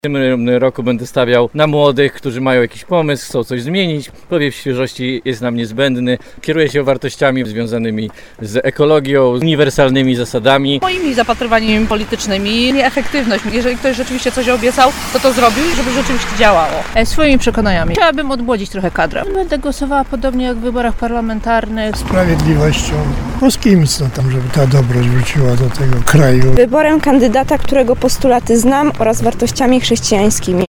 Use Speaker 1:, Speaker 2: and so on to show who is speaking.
Speaker 1: W tym roku będę stawiał na młodych, którzy mają jakiś pomysł, chcą coś zmienić. Powiew świeżości jest nam niezbędny. Kieruję się wartościami związanymi z ekologią, uniwersalnymi zasadami.
Speaker 2: Moimi zapatrywaniami politycznymi, nieefektywność. Jeżeli ktoś rzeczywiście coś obiecał, to zrobił, żeby rzeczywiście działało. Swoimi przekonaniami. Chciałabym odmłodzić trochę kadrę. Będę głosowała podobnie jak w wyborach parlamentarnych.
Speaker 3: Sprawiedliwością. No z kimś, tam, żeby ta dobroć wróciła do tego kraju.
Speaker 4: Wyborem kandydata, którego postulaty znam oraz wartościami chrześcijańskimi.